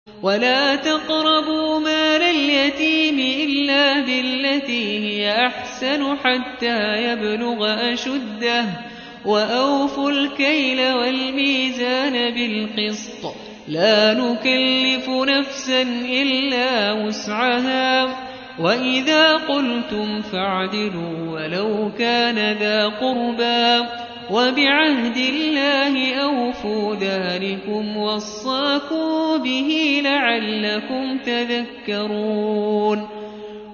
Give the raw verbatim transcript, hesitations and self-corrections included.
ولا تقربوا مال اليتيم إلا بالتي هي أحسن حتى يبلغ أشده وأوفوا الكيل والميزان بالقسط لا نكلف نفسا إلا وسعها وإذا قلتم فاعدلوا ولو كان ذا قربى وبعهد الله أوفوا ذلكم وصاكم به لعلكم تذكرون